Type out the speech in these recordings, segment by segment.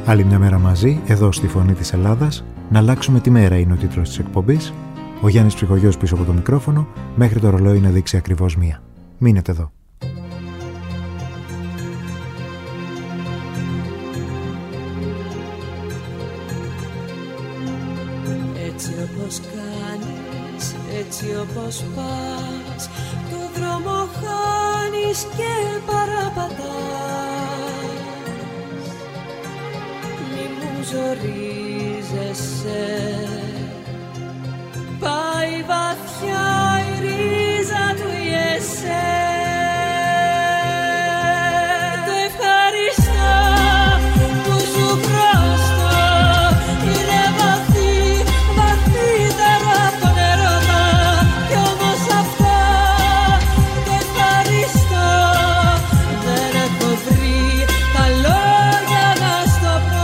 Άλλη μια μέρα μαζί, εδώ στη Φωνή της Ελλάδας. Να αλλάξουμε τη μέρα είναι ο τίτλος της εκπομπής. Ο Γιάννης Ψυχογιός πίσω από το μικρόφωνο, μέχρι το ρολόι να δείξει ακριβώς 1. Μείνετε εδώ. Έτσι όπως κάνεις, έτσι όπως πας, το δρόμο χάνεις και παραπατάς. Μη μου ζορίζεσαι, πάει βαθιά η ρίζα του η εσέ. Το ευχαριστώ που σου πρόστω, είναι βαθύ, βαθύτερο από τον έρωτα. Κι όμως αυτά το ευχαριστώ, δεν έχω βρει τα λόγια να στο πω.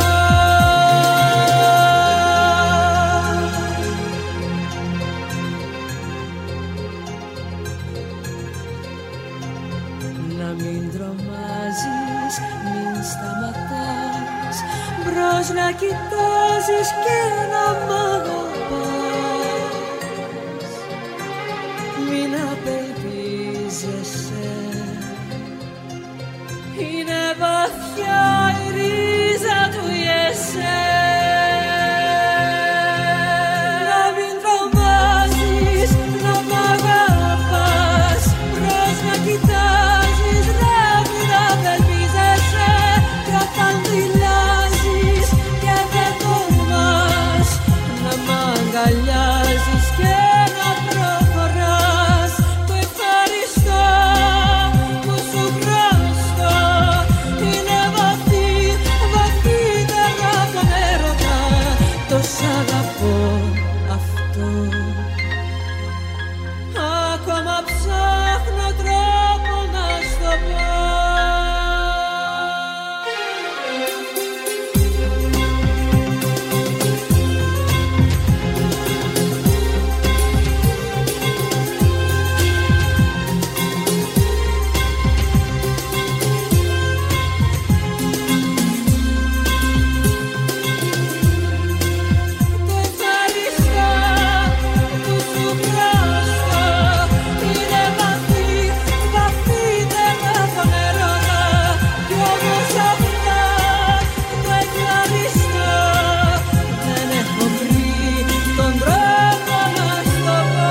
Να μην τρομάζεις, μην σταματάς, μπρος να κοιτάζεις και να μ' αγαπάς. Μην απελπίζεσαι, είναι βαθιά η ρίζα του η εσέ. Να μην τρομάζεις, να μ' αγαπάς, μπρος να κοιτάζεις, μην απελπίζεσαι. Κι όταν δηλάζεις και δεν τολμάς, να μ' αγκαλιάζεις και να προχωράς. Το ευχαριστώ που σου χρωστώ, είναι βαθύ, βαθύτερο από τον έρωτα. Το σ' αγαπώ αυτό, ακόμα ψάχνω τρόπο να στο πω. Το ευχαριστώ που σου χρωστώ, είναι βαθύ, βαθύτερο από τον έρωτα. Κι όμως αυτά το ευχαριστώ, δεν έχω βρει τον τρόπο να στο πω.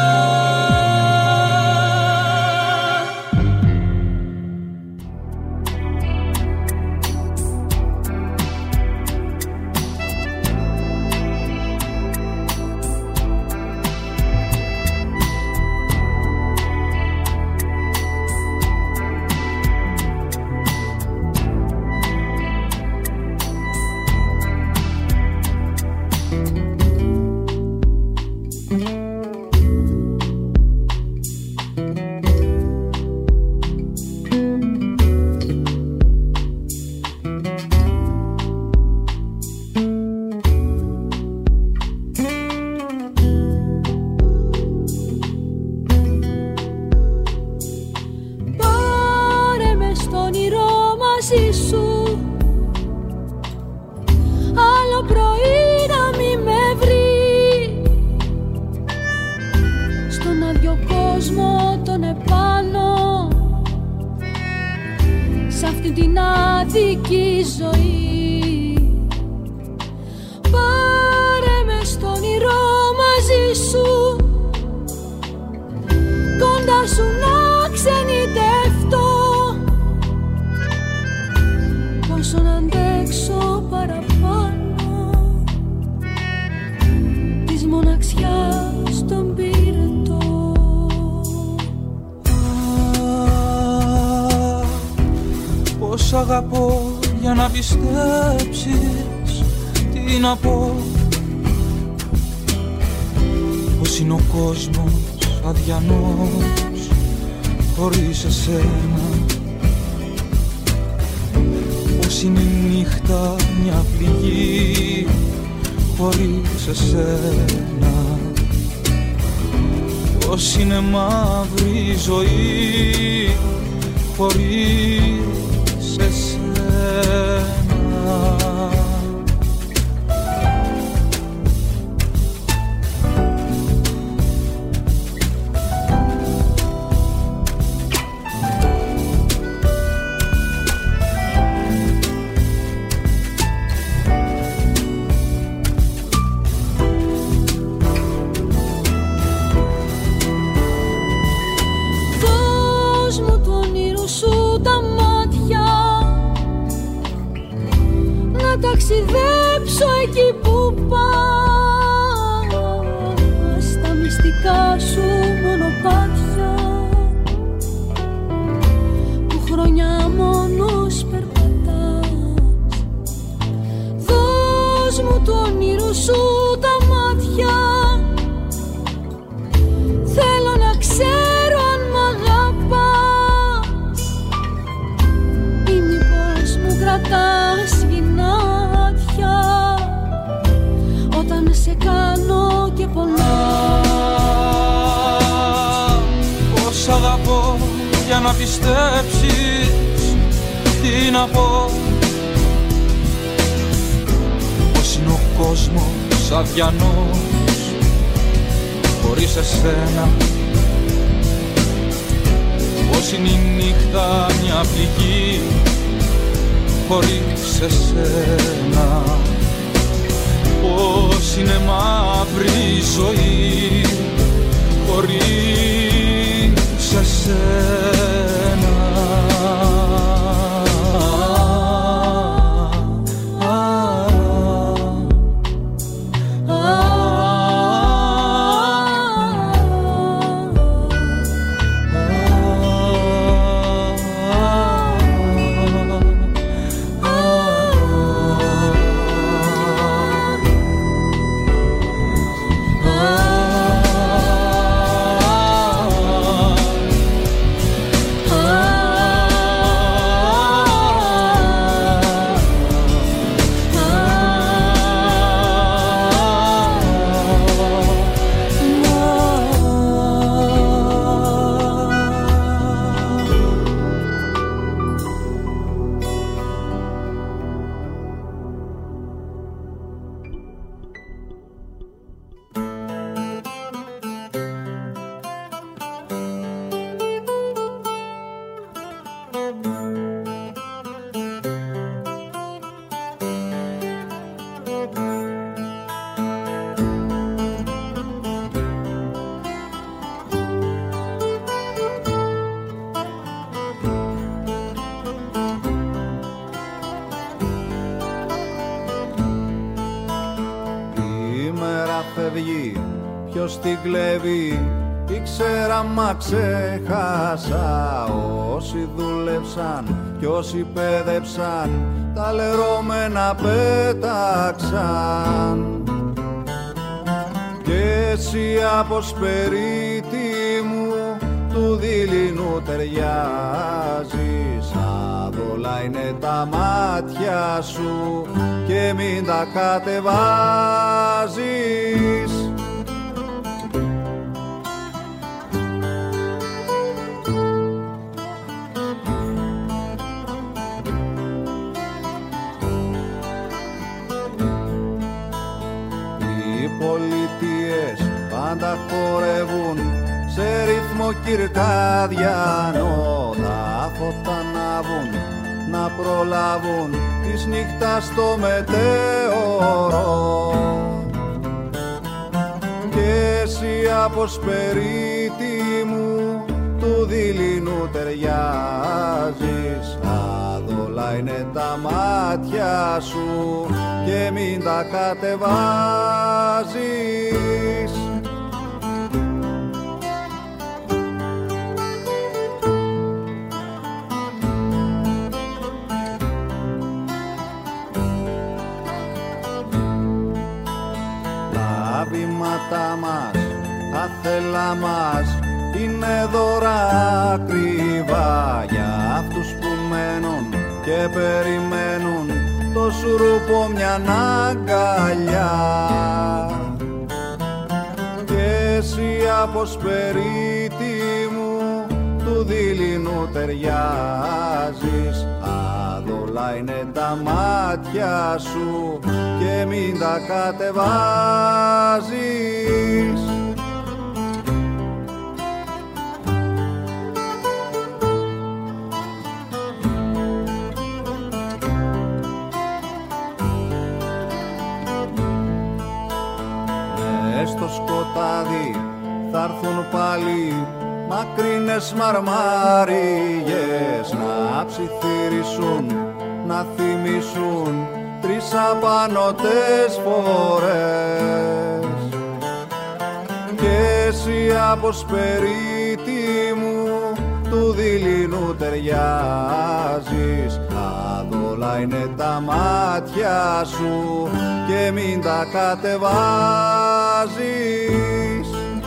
Πάρε με στο όνειρο μαζί σου, άλλο πρωί να μη με βρει. Στον άδειο κόσμο τον επάνω, σ' αυτή την άδικη ζωή. Πάρε με στο όνειρο μαζί σου, κοντά σου να ξενιτευτώ. Πόσο να αντέξω παραπάνω της μοναξιάς τον πυρετό. Πώς αγαπώ για να πιστέψεις, τι να πω. Πώς είναι ο κόσμος αδιανός χωρίς εσένα. Πώς είναι η νύχτα μια πληγή χωρίς εσένα. Πώς είναι μαύρη η ζωή χωρίς εσένα. εκεί που πας, τα μυστικά σου μονοπάτια που χρόνια μόνος περπατάς. Δώσ' μου το όνειρο σου τα μάτια, θέλω να ξέρω αν μ' αγαπάς ή μήπως μου κρατάς γυνάτια όταν σε κάνω και πονάω. Πώς αγαπώ για να πιστέψεις, τι να πω, πως είναι ο κόσμος αδιανός χωρίς εσένα, πως είναι η νύχτα μια πληγή χωρίς εσένα, πως είναι μαύρη η ζωή χωρίς εσένα. Ποιος την κλέβει, ήξερα μα ξέχασα. Όσοι δούλεψαν κι όσοι πέδεψαν, τα λερώμενα πέταξαν. Κι εσύ αποσπερίτη μου του δειλινού ταιριάζεις. Άδολα είναι τα μάτια σου και μην τα κατεβάζεις. Πάντα χορεύουν σε ρυθμό κυρκάδιανο. Τα φώτα ανάβουν να προλάβουν της νύχτας το μετέωρο. Κι εσύ αποσπερίτη μου του δειλινού ταιριάζεις. Άδολα είναι τα μάτια σου και μην τα κατεβάζεις. Τα βήματα μας, άθελα μας, είναι δώρα ακριβά για αυτούς που μένουν και περιμένουν το σουρούπο μια αγκαλιά. Κι εσύ αποσπερίτη μου του δειλινού ταιριάζεις. Άδολα είναι τα μάτια σου και μην τα κατεβάζεις. Στο σκοτάδι θa'ρθουν πάλι μακρινές μαρμάριες να ψιθυρίσουν, να θυμίσουν 3 απανωτές φορές κι εσύ από σπερίτη μου του δειλινού ταιριάζεις. Άδολα είναι τα μάτια σου και μην τα κατεβάζεις.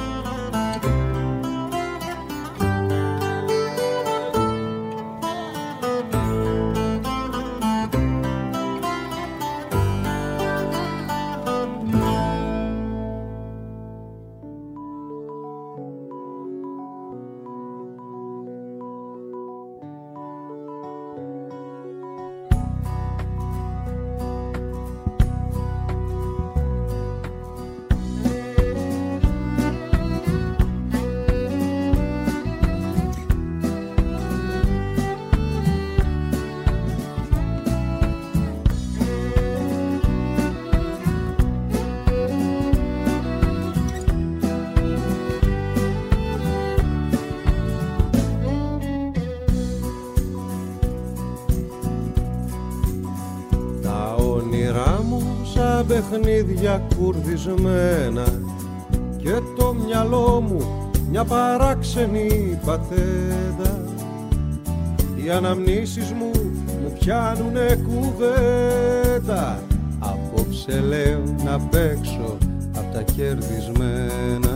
Παιχνίδια κουρδισμένα και το μυαλό μου μια παράξενη πατέντα. Οι αναμνήσεις μου πιάνουνε κουβέντα. Απόψε λέω να παίξω απ' τα κερδισμένα.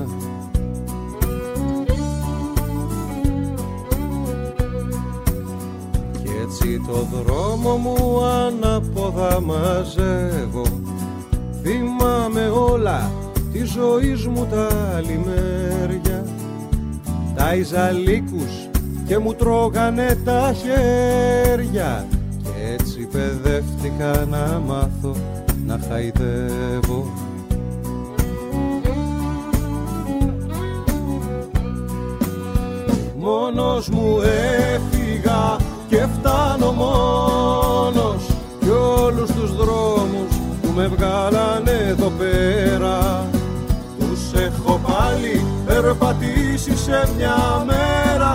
Κι έτσι το δρόμο μου ανάποδα μαζεύω. Θυμάμαι όλα τη ζωής μου τα λιμέρια. Τάιζα λύκους και μου τρώγανε τα χέρια. Κι έτσι παιδεύτηκα να μάθω να χαϊδεύω. Μόνος μου έφυγα και φτάνω μόνος κι όλους τους δρόμους με βγάλανε εδώ πέρα τους έχω πάλι περπατήσει σε μια μέρα.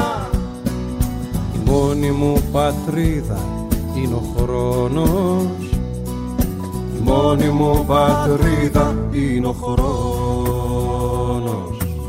Η μόνη μου πατρίδα είναι ο χρόνος. Η μόνη μου πατρίδα είναι ο χρόνος.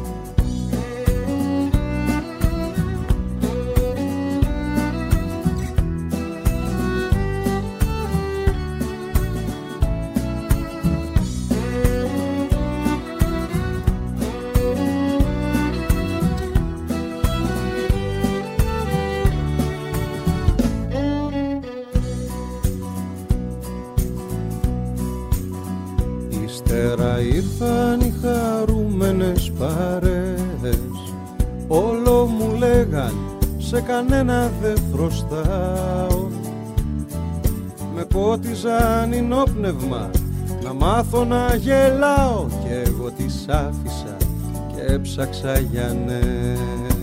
Ήρθαν οι χαρούμενες παρέες. Όλο μου λέγαν σε κανένα δεν φρωστάω. Με πότιζαν ινόπνευμα να μάθω να γελάω. Κι εγώ τις άφησα και έψαξα για νέες.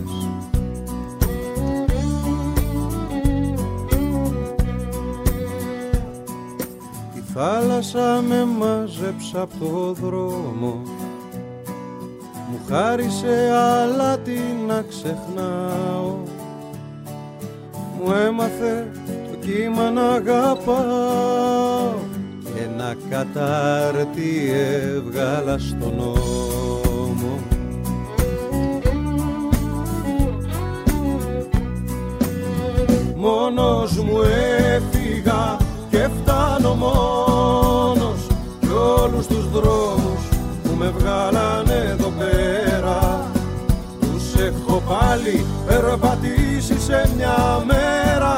Θάλασσα με μάζεψα απ' το δρόμο. Μου χάρισε αλάτι να ξεχνάω. Μου έμαθε το κύμα να αγαπάω. Και ένα κατάρτι έβγαλα στον νόμο. Μόνος μου έφυγα και φτάνω μόνος κι όλους τους δρόμους που με βγάλανε εδώ πέρα τους έχω πάλι περπατήσει σε μια μέρα.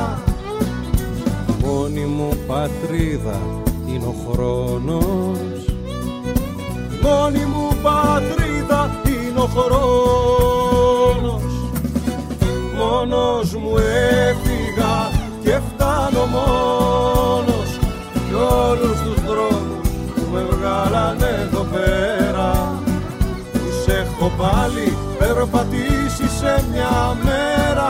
Η μόνη μου πατρίδα είναι ο χρόνος. Η μόνη μου πατρίδα είναι ο χρόνος. Μόνος μου έφυγα και φτάνω μόνος κι όλους τους δρόμους που με βγάλανε εδώ πέρα τους έχω πάλι περπατήσει σε μια μέρα.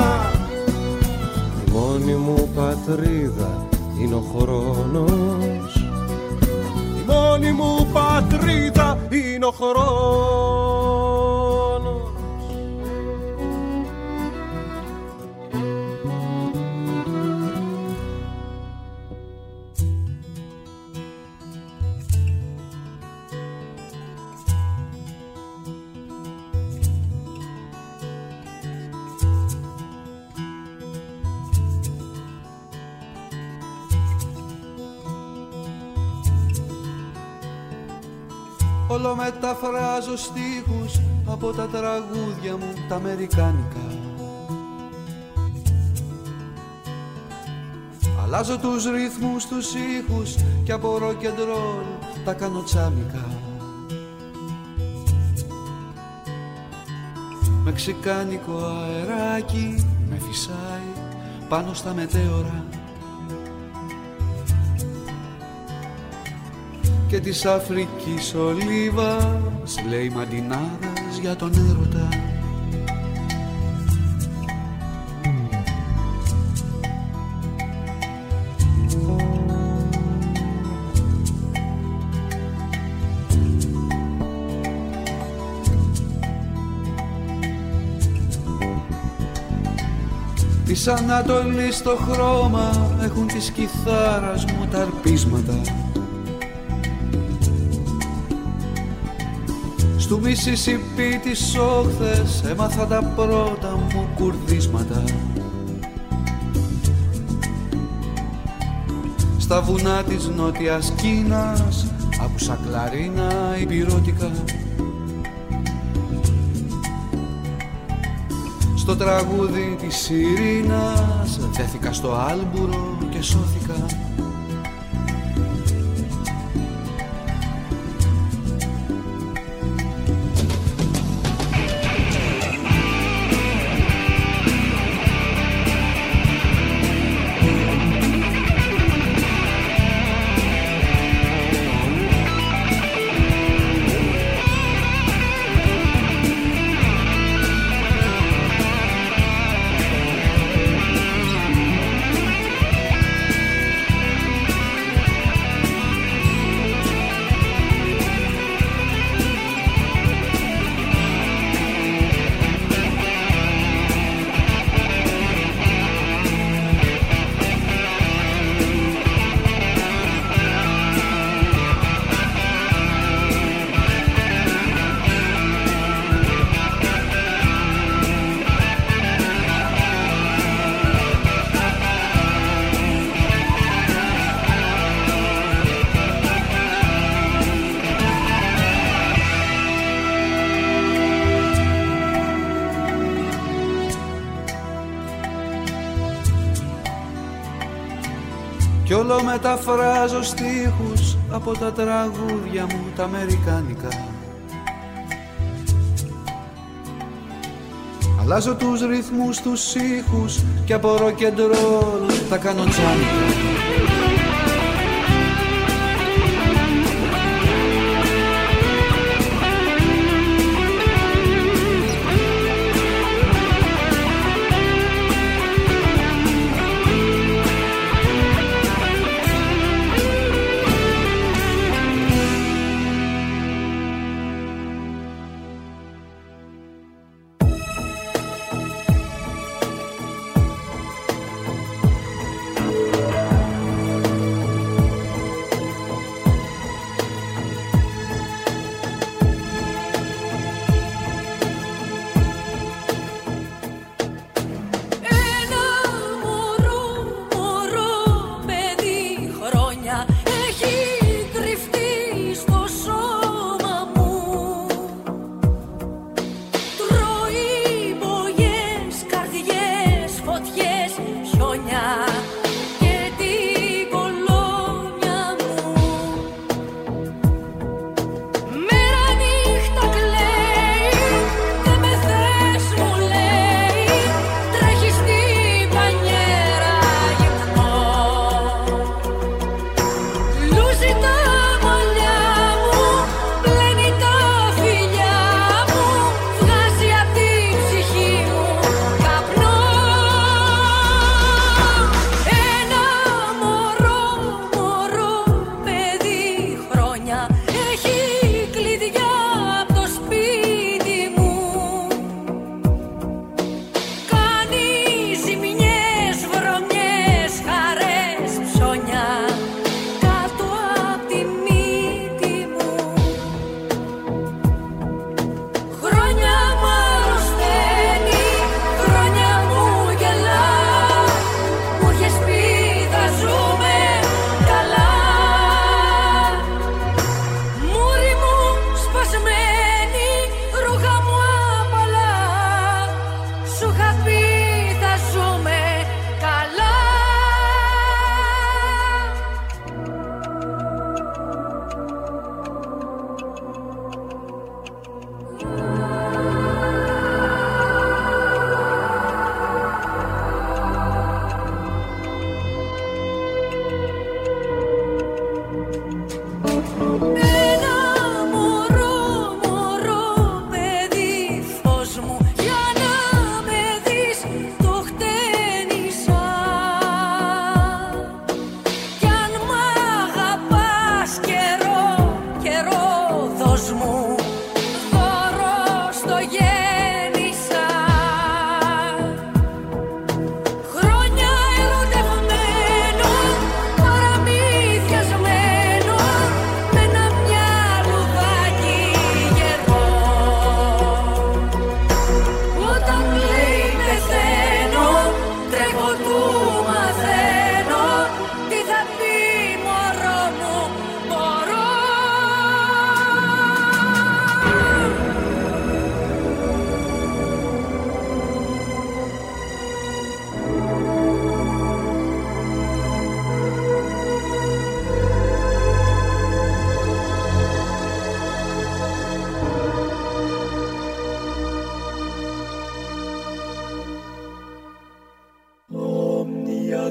Η μόνη μου πατρίδα είναι ο χρόνος. Η μόνη μου πατρίδα είναι ο χρόνος. Όλο μεταφράζω στίχους από τα τραγούδια μου τα αμερικάνικα. Αλλάζω τους ρυθμούς, τους ήχους και από rock and roll τα κάνω τσάμικα. Μεξικάνικο αεράκι με φυσάει πάνω στα μετέωρα και της Αφρικής ολίβας λέει μαντινάδας για τον έρωτα. Της Ανατολής το χρώμα έχουν της κιθάρας μου τα αρπίσματα. Στου Μισισιπί τις όχθες έμαθα τα πρώτα μου κουρδίσματα. Στα βουνά της Νότιας Κίνας άκουσα κλαρίνα υπηρώτικα. Στο τραγούδι της Ειρήνας δέθηκα στο άλμπουρο και σώθηκα. Κι όλο μεταφράζω στίχους από τα τραγούδια μου τα αμερικάνικα. Αλλάζω τους ρυθμούς, τους ήχους και από rock and roll τα κάνω τσάμικα.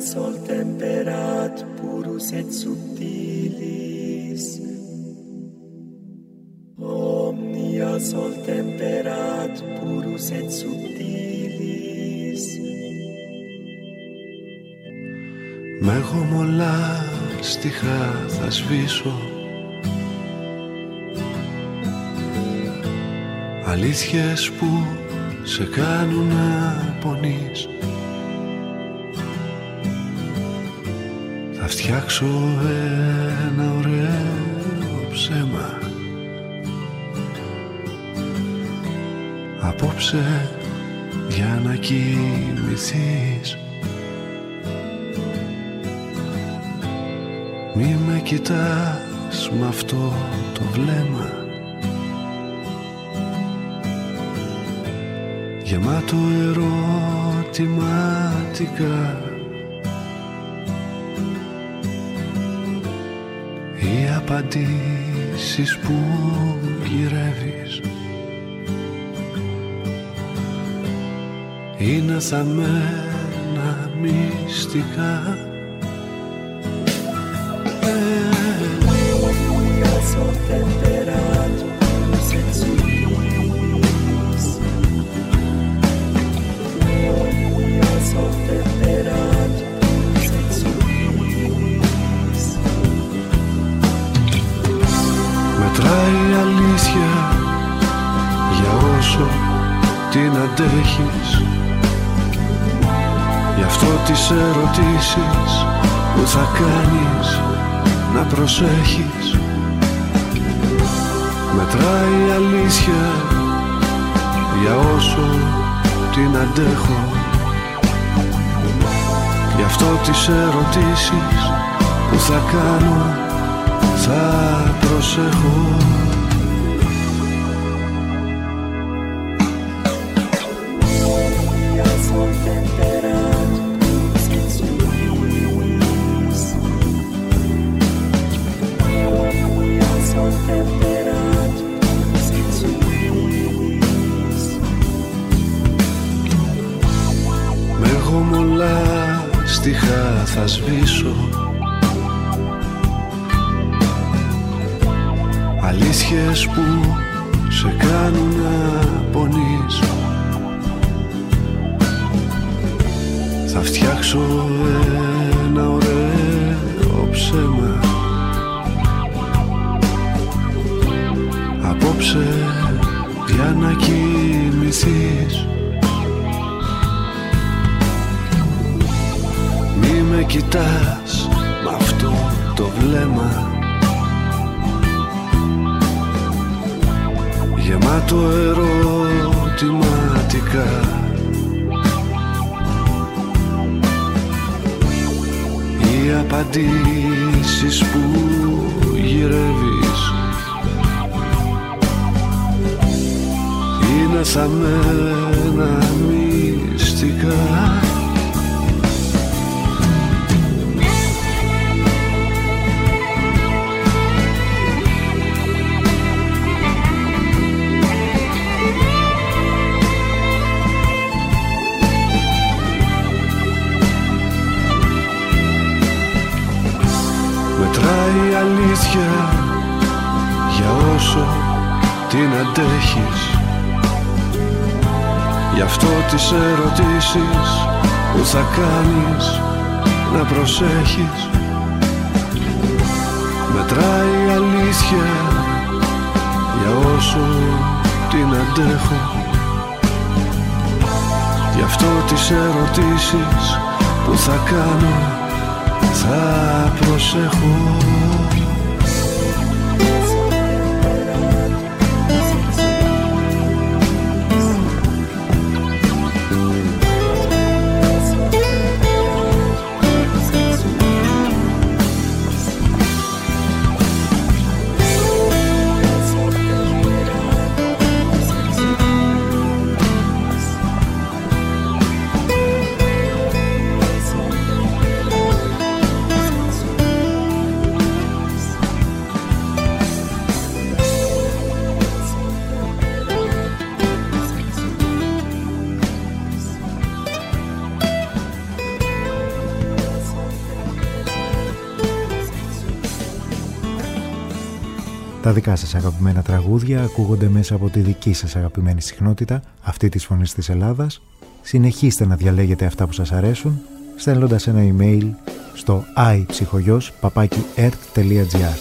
sol temperat purus et subtilis, omnia sol temperat purus et subtilis. Με γομολά στιχά θα σβήσω, αλήθειες που σε κάνουν να πονείς. Θα φτιάξω ένα ωραίο ψέμα απόψε για να κοιμηθείς. Μη με κοιτάς με αυτό το βλέμμα γεμάτο ερωτηματικά. Οι απαντήσεις που γυρεύεις είναι θαμμένα μυστικά. Μετράει η αλήθεια για όσο την αντέχεις. Γι' αυτό τις ερωτήσεις που θα κάνεις να προσέχεις. Μετράει η αλήθεια για όσο την αντέχω. Γι' αυτό τις ερωτήσεις που θα κάνω θα προσέχω. Με γομολά στιχά θα σβήσω, αλήθειες που σε κάνουν να πονείς. Θα φτιάξω ένα ωραίο ψέμα απόψε για να κοιμηθείς. Μη με κοιτάς με αυτό το βλέμμα γεμάτο ερωτηματικά. Οι απαντήσεις που γυρεύεις είναι θαμμένα μυστικά. Μετράει η αλήθεια για όσο την αντέχεις. Γι' αυτό τις ερωτήσεις που θα κάνεις να προσέχεις. Μετράει η αλήθεια για όσο την αντέχω. Γι' αυτό τις ερωτήσεις που θα κάνω θα προσέχω. Τα δικά σας αγαπημένα τραγούδια ακούγονται μέσα από τη δική σας αγαπημένη συχνότητα, αυτή της Φωνής της Ελλάδας. Συνεχίστε να διαλέγετε αυτά που σας αρέσουν, στέλνοντας ένα email στο iPsychogos@ert.gr.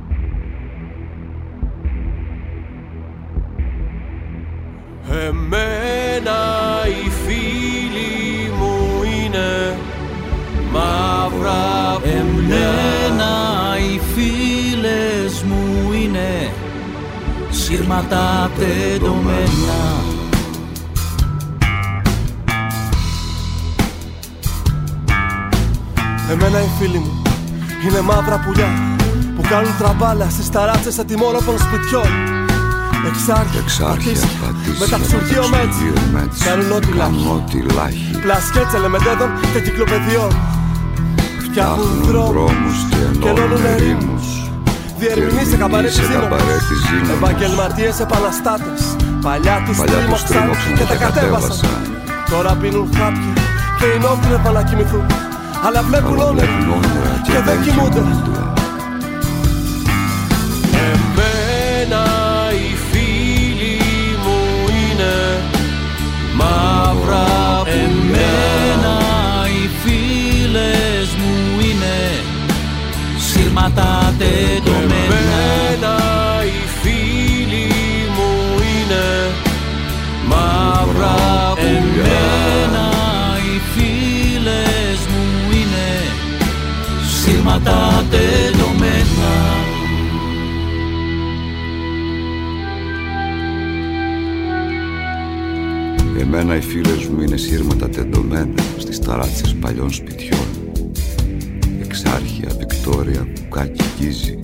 Εμένα Εμένα οι φίλοι μου είναι μαύρα πουλιά. Εμένα οι φίλες μου είναι σύρματα τεντωμένα. Εμένα οι φίλοι μου είναι μαύρα πουλιά που κάνουν τραμπάλα στις ταράτσες ατιμόρροπων σπιτιών. Εξάρχεια, πατήσια, μεταξουργείωμενς, κάνουν ό,τι λάχει, πλασκέτσελε μετέδων και κυκλοπαιδιών. Φτιάχνουν δρόμους και ενώνουν ερήμους, διερμηνείς σε καμπαρέ της δύναμης, επαγγελματίες επαναστάτες. Παλιά τους τρίμωξαν και τα κατέβασαν. Τώρα πίνουν χάπια και είναι όκρεπα να κοιμηθούν, αλλά βλέπουν όνειρα και δεν κοιμούνται. Εμένα οι φίλοι μου είναι μαύρα πουλιά. Εμένα οι φίλες μου είναι σύρματα τεντωμένα. Εμένα οι φίλοι μου είναι μαύρα πουλιά. Εμένα οι φίλες μου είναι σύρματα τεντωμένα. Εμένα οι φίλες μου είναι σύρματα τεντωμένα στις ταράτσες παλιών σπιτιών. Εξάρχεια, Βικτόρια, Κουκάκι, Γκίζη.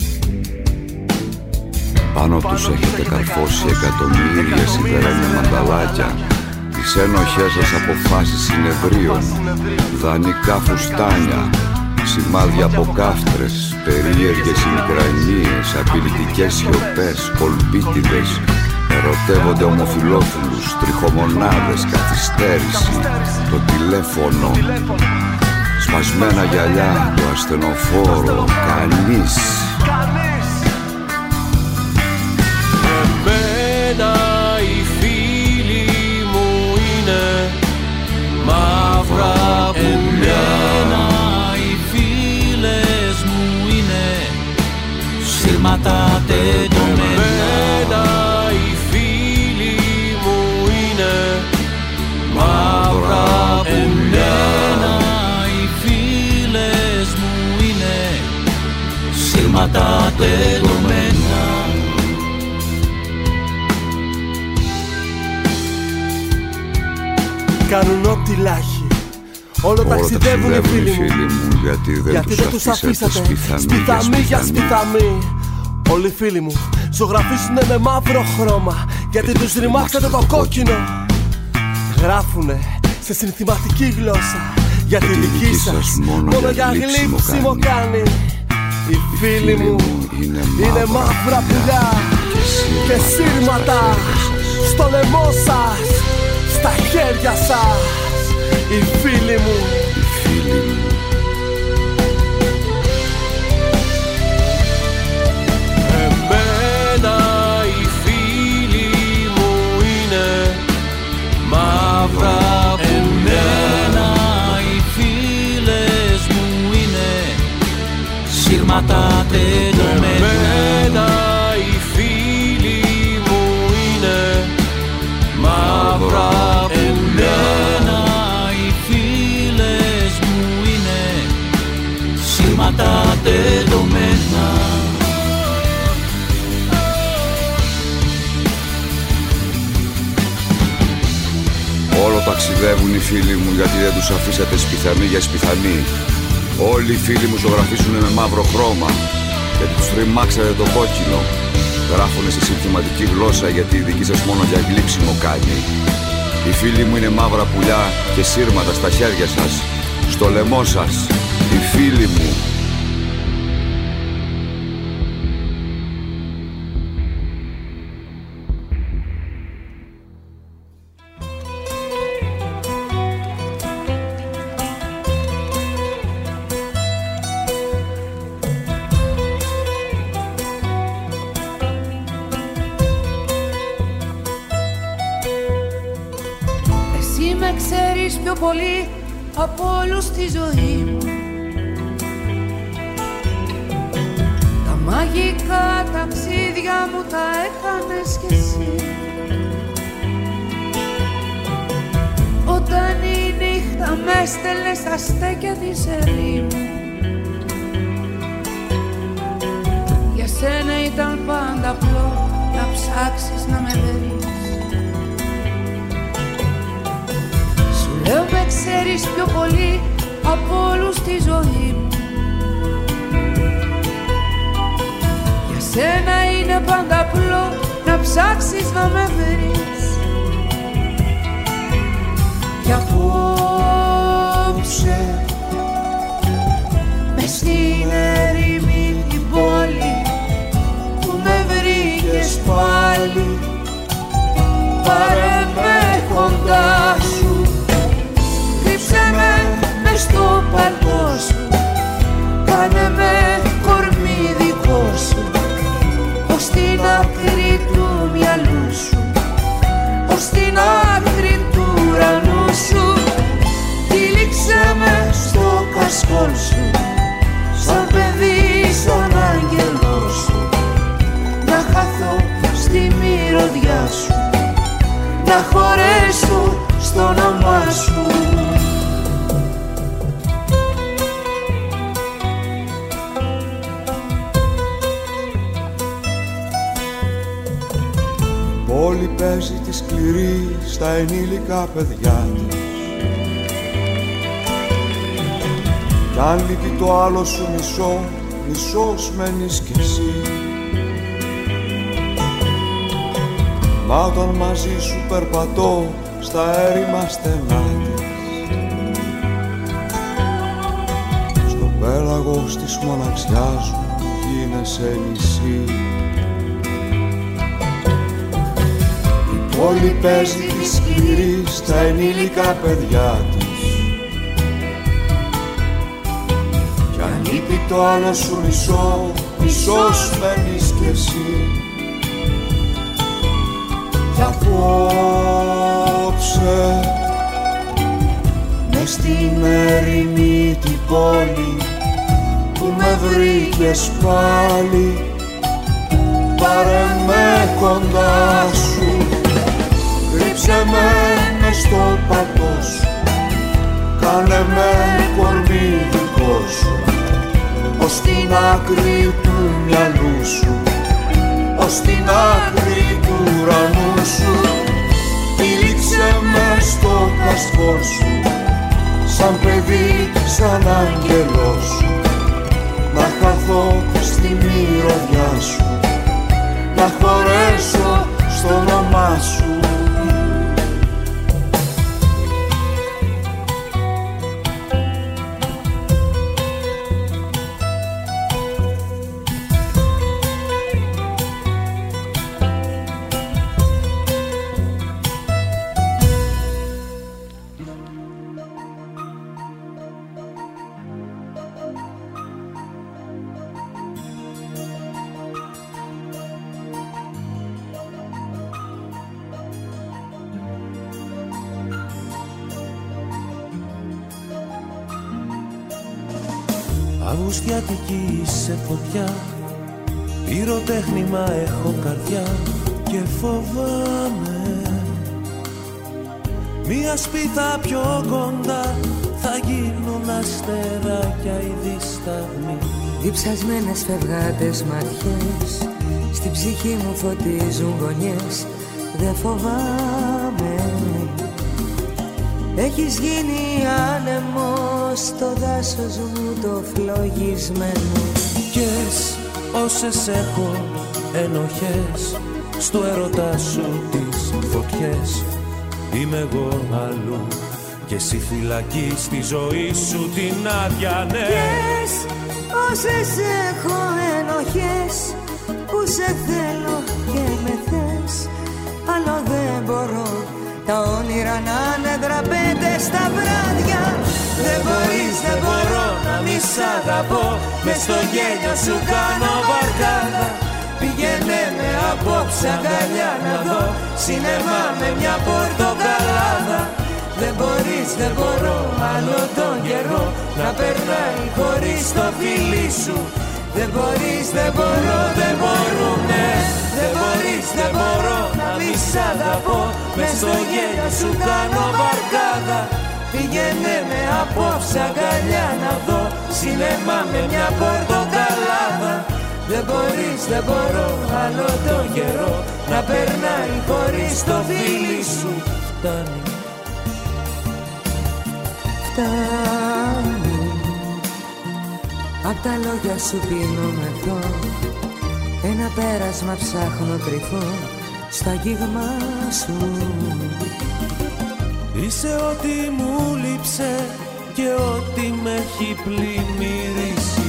Πάνω τους έχετε καρφώσει εκατομμύρια σιδερένια μανταλάκια, τις ένοχές σας αποφάσεις συνεδρίων, δανεικά φουστάνια, σημάδια από κάφτρες, περίεργες ημικρανίες, απειλητικές σιωπές, κολπίτιδες. Ερωτεύονται ομοφυλόφιλους, τριχομονάδες, καθυστέρηση, το τηλέφωνο, σπασμένα γυαλιά, το ασθενοφόρο, κανείς. Εμένα οι φίλοι μου είναι μαύρα πουλιά. Εμένα οι φίλες μου είναι σύρματα τεντωμένα. Εμένα οι φίλοι μου είναι μαύρα πουλιά. Εμένα οι φίλες μου είναι σύρματα τεντωμένα. Κάνουν ό,τι λάχει, όλο ταξιδεύουν οι φίλοι μου, γιατί δεν τους αφήσατε σπιθαμή για σπιθαμή. Όλοι οι φίλοι μου ζωγραφίσουνε με μαύρο χρώμα, γιατί τους ρημάξατε το κόκκινο. Γράφουνε σε συνθηματική γλώσσα, γιατί η δική σας μόνο για γλύψιμο κάνει. Οι φίλοι μου είναι μαύρα πουλιά και σύρματα στο λαιμό σας, στα χέρια σας. Οι φίλοι μου, εμένα οι φίλοι μου είναι μαύρα πουλιά. Εμένα οι φίλες μου είναι σύρματα τεντωμένα. Εμένα οι φίλοι μου είναι μαύρα πουλιά. Εμένα οι φίλες μου είναι σύρματα τεντωμένα. Όλο ταξιδεύουν οι φίλοι μου, γιατί δεν τους αφήσατε σπιθανή για σπιθανή. Όλοι οι φίλοι μου ζωγραφίσουνε με μαύρο χρώμα, γιατί τους ρημάξατε το κόκκινο. Γράφουνε σε συνθηματική γλώσσα, γιατί η δική σας μόνο για γλύψιμο κάνει. Οι φίλοι μου είναι μαύρα πουλιά και σύρματα στα χέρια σας, στο λαιμό σας. Οι φίλοι μου. με ξέρεις πιο πολύ από όλους στη ζωή μου. Τα μαγικά ταξίδια μου τα έκανες κι εσύ. έστελνε στα στέκια της ερήμου. Για σένα ήταν πάντα απλό να ψάξεις να με βρεις. Σου λέω με ξέρεις πιο πολύ από όλους τη ζωή μου. Για σένα είναι πάντα απλό να ψάξεις να με βρεις. Κι απόψε μες στην ερήμη την πόλη που με βρήκες πάλι, πάρε με κοντά σου, κρύψε με μες στο παλτό σου, κάνε με κορμί δικό σου, ως την άκρη του μυαλού σου, ως την άκρη του ουρανού σου. Τύλιξε με στο κασκόλ σου, σαν παιδί, σαν άγγελό σου, να χαθώ στη μυρωδιά σου, να χωρέσω στο όνομά σου. Πόλη παίζει τη σκληρή στα ενήλικα παιδιά της. Κι αν λείπει το άλλο σου μισό, μισός μένεις κι εσύ. Μα όταν μαζί σου περπατώ στα έρημα στενά της, στο πέλαγος της μοναξιάς μου γίνεσαι νησί. Η πόλη παίζει τη σκληρή στα ενήλικα παιδιά της. Κι αν λείπει το άλλο σου μισό, μισός μένεις κι εσύ. Κι απόψε μες στην ερημή την πόλη που με βρήκες πάλι, πάρε με κοντά σου, κρύψε με μες στο πατώ σου, κάνε με κορμί δικό σου, ως την άκρη του μυαλού σου, ως την άκρη του ουρανού σου. Τύλιξε με στο κασκόλ σου, σαν παιδί, σαν άγγελό σου, να χαθώ στη μυρωδιά σου, να χωρέσω στο όνομά σου. Αυγουστιάτικη σε φωτιά, πυροτέχνημα έχω καρδιά και φοβάμαι μια σπίθα πιο κοντά θα γίνουν αστεράκια οι δισταγμοί. Διψασμένες φευγάτες ματιές στη ψυχή μου φωτίζουν γωνιές, δεν φοβάμαι. Έχεις γίνει άνεμος στο δάσος μου το φλογισμένο. Κες όσες έχω ενοχές στο έρωτά σου τις φωτιές, είμαι εγώ αλλού και εσύ φυλακή στη ζωή σου την άδεια, ναι. Κες όσες έχω ενοχές που σε θέλω και με θες, άλλο δεν μπορώ τα όνειρα να είναι δραπέτες στα βράδια. Δεν μπορείς, δεν μπορώ να μη σ' αγαπώ, μες στο γέλιο σου κάνω βαρκάδα. Πήγαινε με απόψε αγκαλιά να δω σινεμά με μια πορτοκαλάδα. Δεν μπορείς, δεν μπορώ άλλο τον καιρό να περνάει χωρίς το φιλί σου. Δεν μπορείς, δεν μπορώ, δεν μπορούμε. Δεν μπορείς, δεν μπορώ να μη σ' αγαπώ, μες στο γέλιο σου κάνω βαρκάδα. Πήγαινε με απόψε αγκαλιά να δω σινεμά με μια πορτοκαλάδα. Δεν μπορείς, δεν μπορώ άλλο το καιρό να περνάει χωρίς το φίλι σου. Φτάνει, φτάνει. Απ' τα λόγια σου πίνω μεθό, ένα πέρασμα ψάχνω κρυφό στα αγγίγμα σου. Είσαι ό,τι μου λείψε και ό,τι με έχει πλημμυρίσει.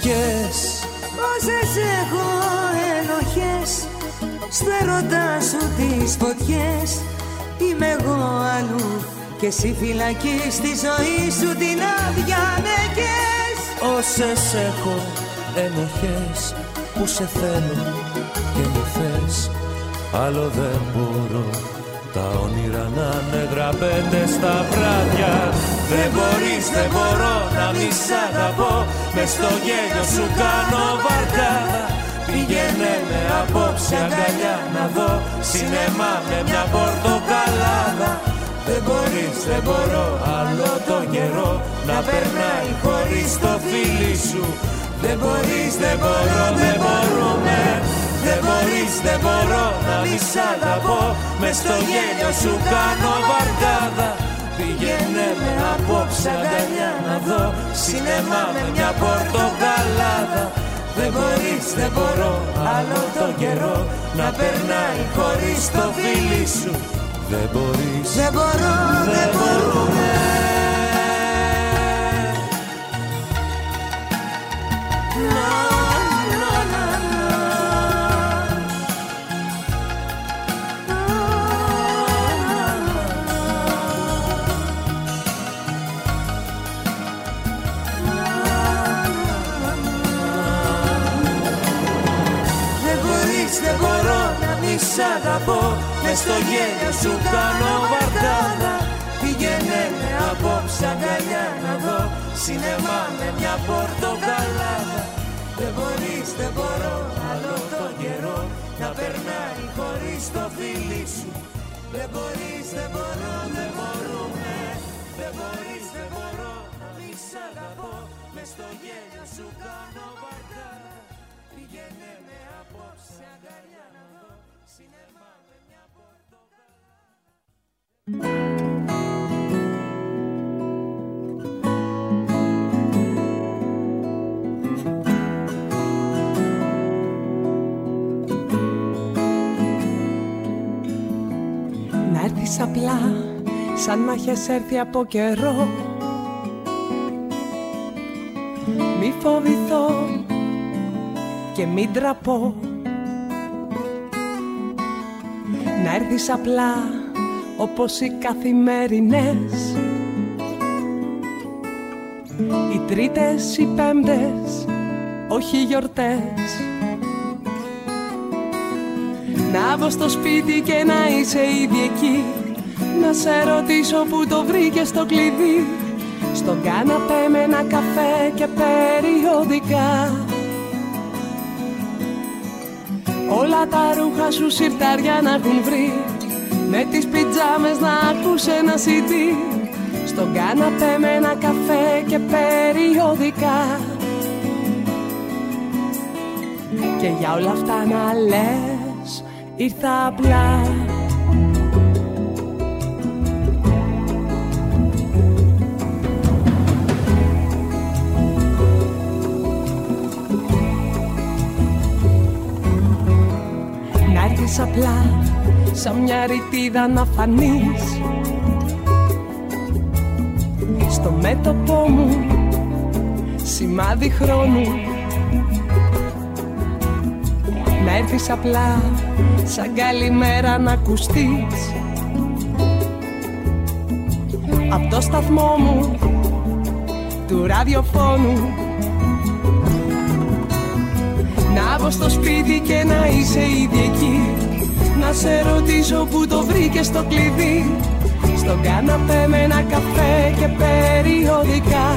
Όσες έχω ενοχές στο έρωτά σου τις φωτιές, είμαι εγώ αλλού και εσύ φυλακή στη ζωή σου την αδιανεκές. Όσες έχω ενοχές που σε θέλω και μου θες, άλλο δεν μπορώ τα όνειρα να είναι γραπέτες στα βράδια. Δεν μπορείς, δεν μπορώ να μη σ' αγαπώ, μες στο γέλιο σου κάνω βαρκάδα. Πήγαινε με απόψε αγκαλιά να δω σινεμά με μια πορτοκαλάδα. Δεν μπορείς, δεν μπορώ άλλο το καιρό να περνάει χωρίς το φίλι σου. Δεν μπορείς, δεν μπορώ, δεν μπορούμε. Δεν μπορείς, δεν μπορώ να μη σ' αγαπώ, μες στο γέλιο σου κάνω βαρκάδα. Πήγαινε με απόψε αγκαλιά να δω σινεμά με μια πορτοκαλάδα. Δεν μπορείς, δεν μπορώ άλλο το καιρό να περνάει χωρίς το φίλι σου. Δεν μπορείς, δεν μπορώ, δεν μπορούμε. Δεν μπορώ να μη σ' αγαπώ, μες στο γέλιο σου κάνω βαρκάδα. Πήγαινε με απόψε αγκαλιά να δω σινεμά με μια πορτοκαλάδα. Δεν μπορείς, δεν μπορώ άλλο το καιρό να περνάει χωρίς το φίλι σου. Δεν μπορείς, δεν μπορώ, δεν μπορούμε. Δεν μπορείς, δεν μπορώ να μη σ' αγαπώ, μες στο γέλιο σου κάνω βαρκάδα. Πήγαινε με απόψε αγκαλιά να δω σινεμά με μια πορτοκαλάδα. Να έρθεις απλά σαν να έχεις έρθει από καιρό. Μη φοβηθώ και μην τραπώ. Να έρθεις απλά όπως οι καθημερινές, οι Τρίτες, οι Πέμπτες, όχι γιορτές. Να βγω στο σπίτι και να είσαι ήδη εκεί, να σε ρωτήσω που το βρήκες το κλειδί. Στον κάναπέ με ένα καφέ και περιοδικά. Όλα τα ρούχα σου συρτάρια να έχουν βρει, με τις πιτζάμες να ακούς ένα CD. Στον κάναπέ με ένα καφέ και περιοδικά. Και για όλα αυτά να λες, ήρθα απλά. Να έρθεις απλά, σαν μια ρητίδα να φανείς στο μέτωπό μου, σημάδι χρόνου. Να έρθεις απλά, σαν καλημέρα να ακουστείς απ' το σταθμό μου του ραδιοφώνου. Να βγω στο σπίτι και να είσαι ήδη εκεί, να σε ρωτήσω που το βρήκες το κλειδί. Στον κάναπέ με ένα καφέ και περιοδικά.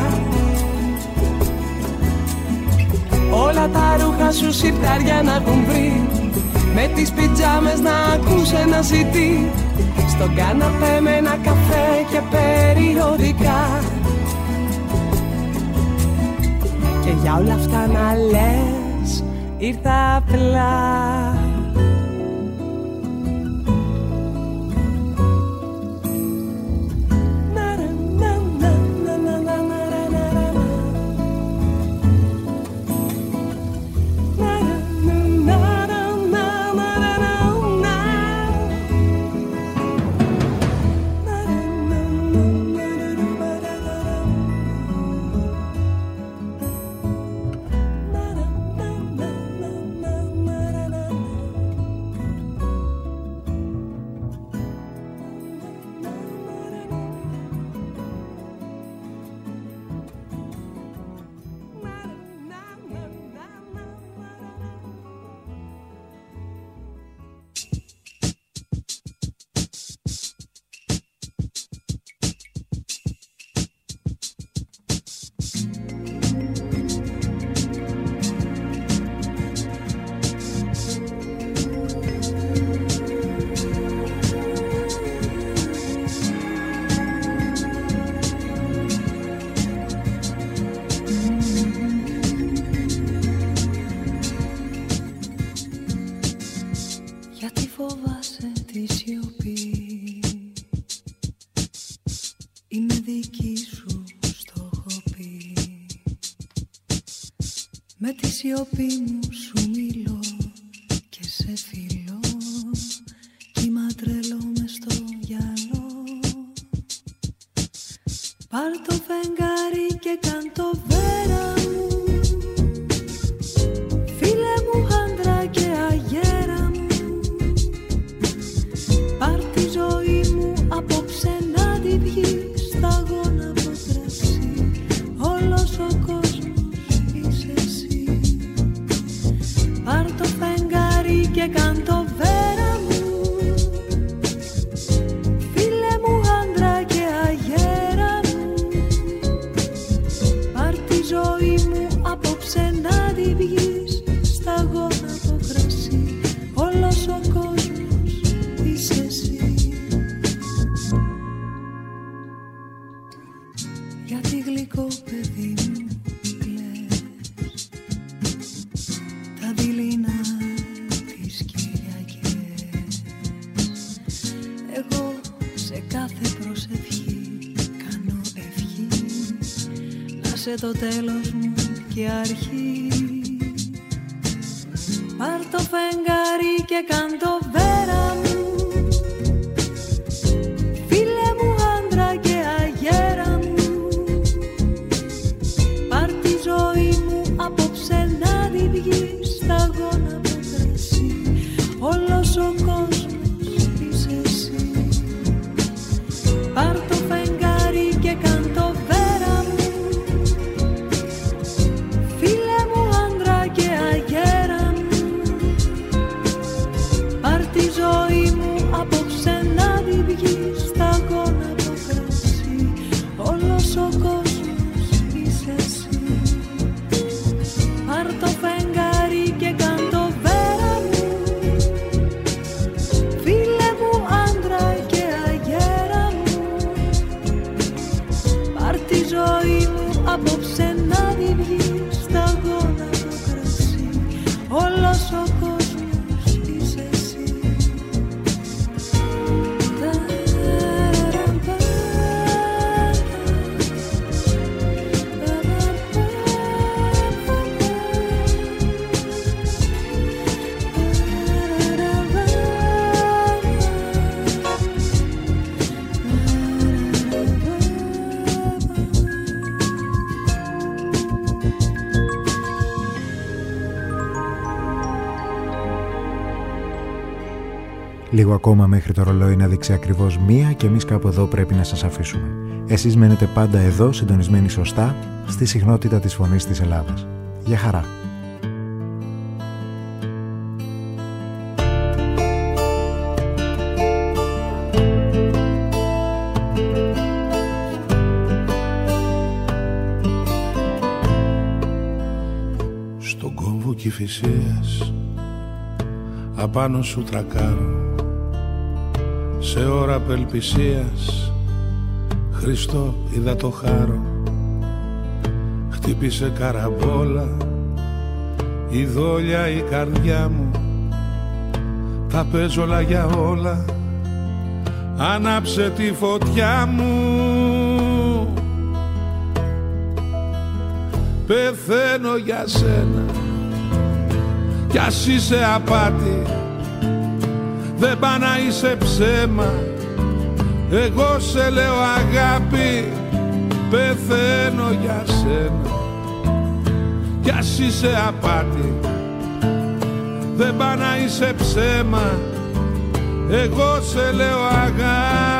Όλα τα ρούχα σου συρτάρια να έχουν βρει, με τις πιτζάμες να ακούς ένα CD. στον κάναπέ με ένα καφέ και περιοδικά. Και για όλα αυτά να λες ήρθα απλά. Με τη σιωπή μου σου μιλώ και σε φιλώ, κύμα τρελό μες στο γυαλό. Πάρ' το φεγγάρι και κάν' το βέρα μου, φίλε μου άντρα και αγέρα μου. Πάρ' τη ζωή μου απόψε να τη βγεις, σταγόνα από κρασί, όλος ο κόσμος είσαι εσύ. Πάρ' το φεγγάρι και κάν' το βέρα μου, φίλε μου άντρα και αγέρα μου. Πάρ' τη ζωή μου απόψε να τη βγεις, σταγόνα από κρασί, όλος ο κόσμος είσαι εσύ. Γιατί γλυκό παιδί μου κλαις τα δειλινά τις Κυριακές. Εγώ σε κάθε προσευχή κάνω ευχή να σε το τέλος μου και αρχή. Πάρ' το φεγγάρι και κάν' το βέρα μου, φίλε μου άντρα και αγέρα μου. Πάρ' τη ζωή μου απόψε να τη βγεις, σταγόνα από κρασί, όλος ο κόσμος είσαι εσύ. Πάρ' το φεγγάρι και κάν' το βέρα μου, φίλε μου άντρα και αγέρα μου. Πάρ' τη ζωή μου απόψε να τη βγεις, σταγόνα από κρασί, όλος ο κόσμος είσαι εσύ. Πάρ' το φεγγάρι και κάν' το βέρα μου, φίλε μου άντρα και αγέρα μου. Πάρ' τη ζωή μου απόψε να τη βγεις, σταγόνα από κρασί, όλος ο κόσμος είσαι εσύ. Λίγο ακόμα μέχρι το ρολόι να δείξει ακριβώς 1 και εμείς κάπου εδώ πρέπει να σας αφήσουμε. Εσείς μένετε πάντα εδώ, συντονισμένοι σωστά, στη συχνότητα της Φωνής της Ελλάδας. Γεια χαρά. Στον κόμβο Κηφισίας απάνω σου τρακάρω, σε ώρα απελπισίας, Χριστό είδα το χάρο. Χτύπησε καραμπόλα η δόλια η καρδιά μου. Τα παίζω όλα για όλα, άναψε τη φωτιά μου. Πεθαίνω για σένα κι ας είσαι απάτη, δεν πά να είσαι ψέμα, εγώ σε λέω αγάπη. Πεθαίνω για σένα κι ας είσαι απάτη, δεν πά να είσαι ψέμα, εγώ σε λέω αγάπη.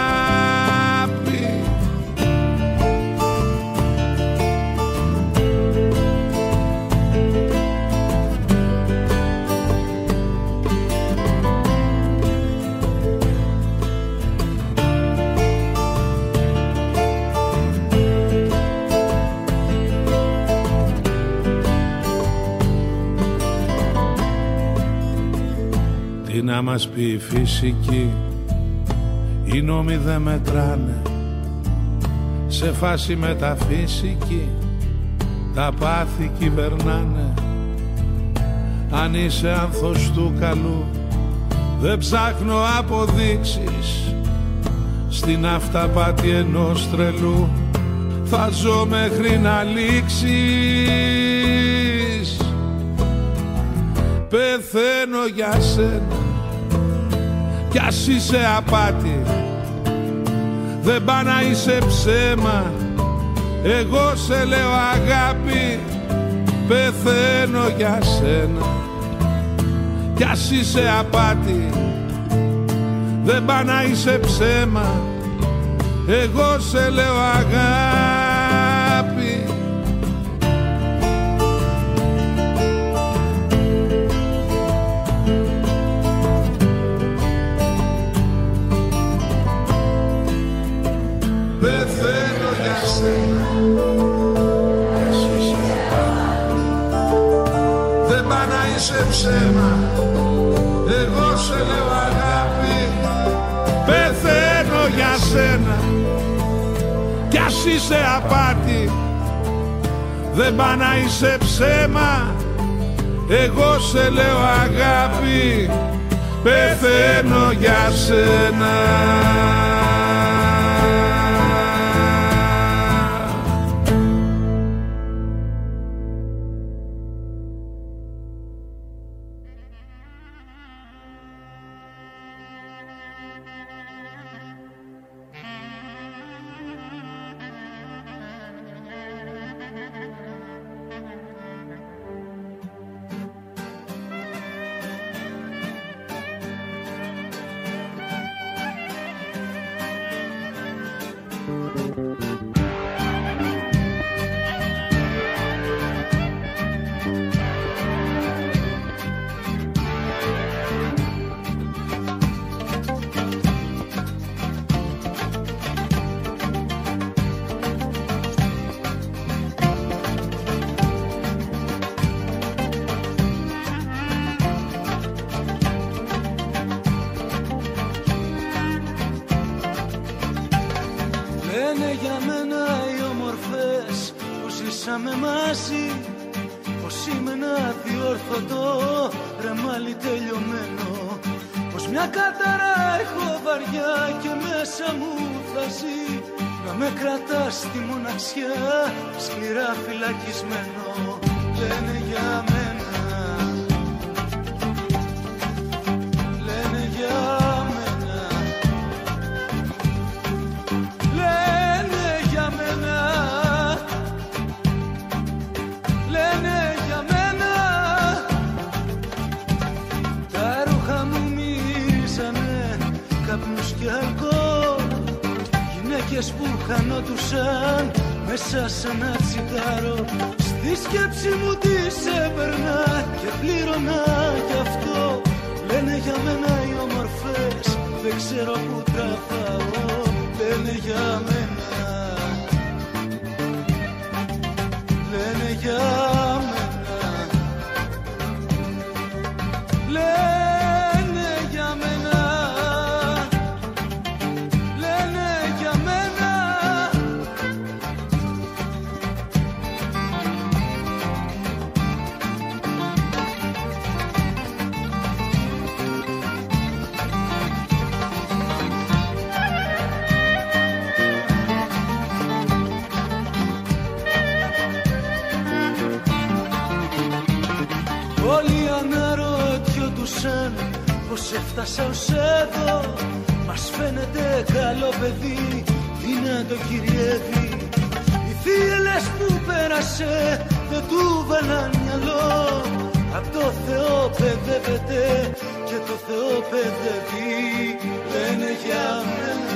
Τι να μας πει η φυσική, οι νόμοι δεν μετράνε. Σε φάση μεταφυσική τα πάθη κυβερνάνε. Αν είσαι άνθος του καλού, δεν ψάχνω αποδείξεις. Στην αυταπάτη ενός τρελού θα ζω μέχρι να λήξεις. Πεθαίνω για σένα κι ας είσαι απάτη, δεν πά να είσαι ψέμα, εγώ σε λέω αγάπη. Πεθαίνω για σένα κι ας είσαι απάτη, δεν πά να είσαι ψέμα, εγώ σε λέω αγάπη. Δεν πά να είσαι ψέμα, εγώ σε λέω αγάπη. Πεθαίνω για σένα κι ας είσαι απάτη, δεν πά να είσαι ψέμα, εγώ σε λέω αγάπη. Πεθαίνω για σένα. Σκληρά φυλακισμένο, λένε για μένα, λένε για μένα, λένε για μένα, λένε για μένα. Τα ρούχα μου μυρίζανε καπνούς και αλκοόλ, γυναίκες που χανόντουσαν μέσα σ' ένα τσιγάρο. Στη σκέψη μου τις έπαιρνα και πλήρωνα γι' αυτό. Λένε για μένα οι όμορφες, δεν ξέρω που τραβάω. Λένε για μένα, λένε για μένα, λένε για μένα, έφτασα ως εδώ. Μας φαίνεται καλό παιδί, δυνατό κυριεύει. Οι θύελες που πέρασε δεν του βάλαν μυαλό. Απ' το Θεό παιδεύεται και το Θεό παιδεύει. Λένε για μένα